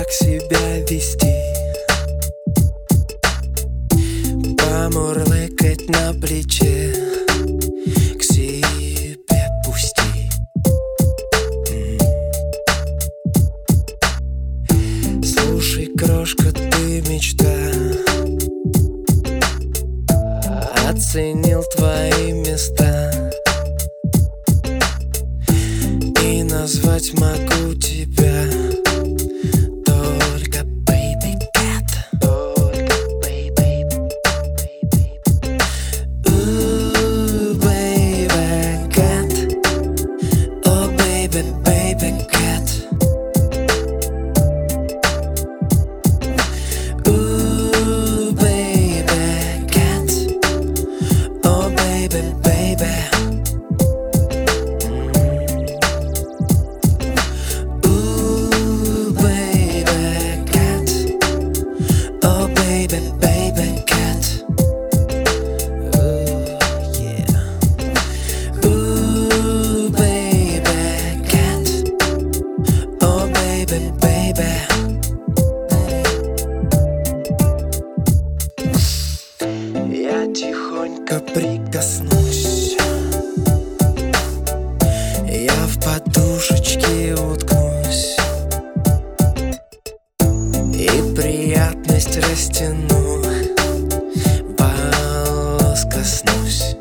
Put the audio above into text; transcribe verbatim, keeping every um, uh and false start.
как себя вести, помурлыкать на плече, к себе пусти. Слушай, крошка, ты мечта, оценил твои места, и назвать могу тебя только baby cat. Только baby, baby. Ooh, baby cat. Oh, baby, baby cat. Ooh, baby cat. Oh, baby, baby. Baby, baby cat. Ooh, yeah. Ooh, baby cat. Oh, baby, baby. Я тихонько прикоснусь, я в подушечке уткнусь и приятность растяну, волос коснусь.